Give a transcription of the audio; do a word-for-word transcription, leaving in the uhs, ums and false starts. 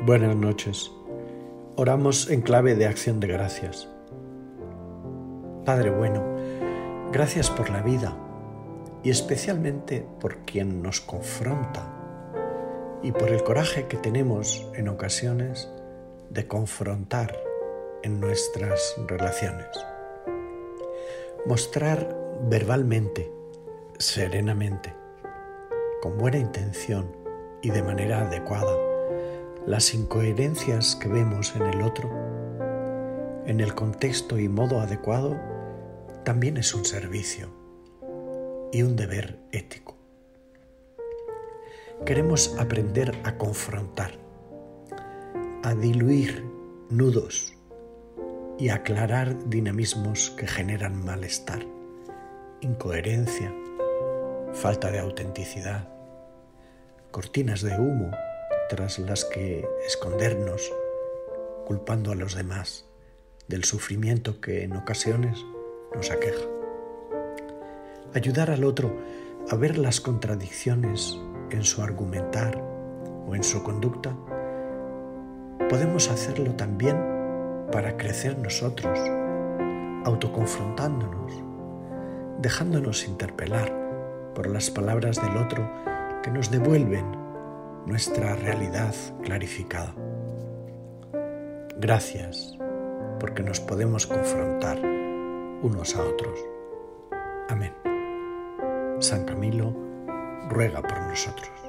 Buenas noches. Oramos en clave de acción de gracias. Padre bueno, gracias por la vida y especialmente por quien nos confronta y por el coraje que tenemos en ocasiones de confrontar en nuestras relaciones. Mostrar verbalmente, serenamente, con buena intención y de manera adecuada, las incoherencias que vemos en el otro, en el contexto y modo adecuado, también es un servicio y un deber ético. Queremos aprender a confrontar, a diluir nudos y aclarar dinamismos que generan malestar, incoherencia, falta de autenticidad, cortinas de humo tras las que escondernos, culpando a los demás del sufrimiento que en ocasiones nos aqueja. Ayudar al otro a ver las contradicciones en su argumentar o en su conducta, podemos hacerlo también para crecer nosotros, autoconfrontándonos, dejándonos interpelar por las palabras del otro que nos devuelven nuestra realidad clarificada. Gracias, porque nos podemos confrontar unos a otros. Amén. San Camilo ruega por nosotros.